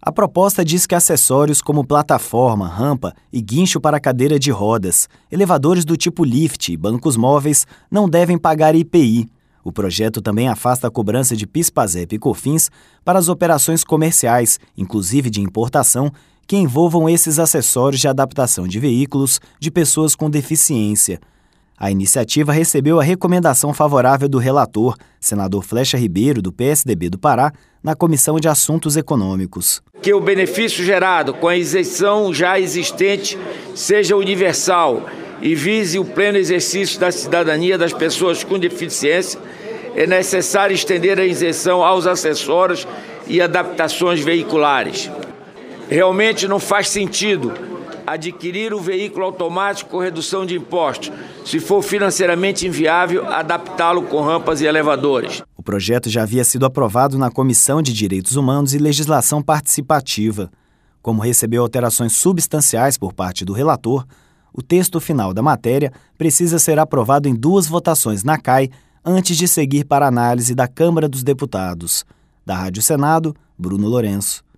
A proposta diz que acessórios como plataforma, rampa e guincho para cadeira de rodas, elevadores do tipo lift e bancos móveis não devem pagar IPI. O projeto também afasta a cobrança de PIS/PASEP e COFINS para as operações comerciais, inclusive de importação, que envolvam esses acessórios de adaptação de veículos de pessoas com deficiência. A iniciativa recebeu a recomendação favorável do relator, senador Flecha Ribeiro, do PSDB do Pará, na Comissão de Assuntos Econômicos. Que o benefício gerado com a isenção já existente seja universal e vise o pleno exercício da cidadania das pessoas com deficiência, é necessário estender a isenção aos acessórios e adaptações veiculares. Realmente não faz sentido adquirir o veículo automático com redução de impostos, se for financeiramente inviável, adaptá-lo com rampas e elevadores. O projeto já havia sido aprovado na Comissão de Direitos Humanos e Legislação Participativa. Como recebeu alterações substanciais por parte do relator, o texto final da matéria precisa ser aprovado em 2 votações na CAI antes de seguir para análise da Câmara dos Deputados. Da Rádio Senado, Bruno Lourenço.